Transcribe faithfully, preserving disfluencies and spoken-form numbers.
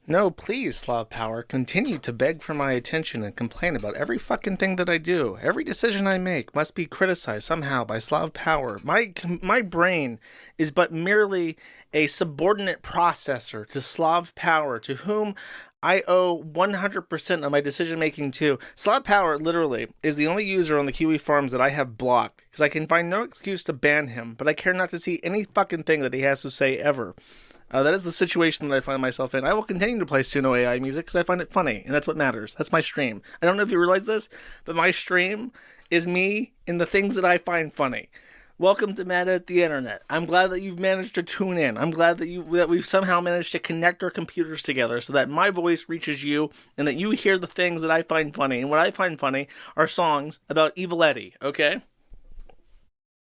No, please, Slav Power, continue to beg for my attention and complain about every fucking thing that I do. Every decision I make must be criticized somehow by Slav Power. My my brain is but merely a subordinate processor to Slav Power, to whom I owe one hundred percent of my decision making to. Slav Power, literally, is the only user on the Kiwi Farms that I have blocked, because I can find no excuse to ban him, but I care not to see any fucking thing that he has to say ever. Uh, that is the situation that I find myself in. I will continue to play Suno A I music because I find it funny, and that's what matters. That's my stream. I don't know if you realize this, but my stream is me and the things that I find funny. Welcome to Mad at the Internet. I'm glad that you've managed to tune in. I'm glad that you that we've somehow managed to connect our computers together so that my voice reaches you and that you hear the things that I find funny. And what I find funny are songs about Evil Eddie, okay?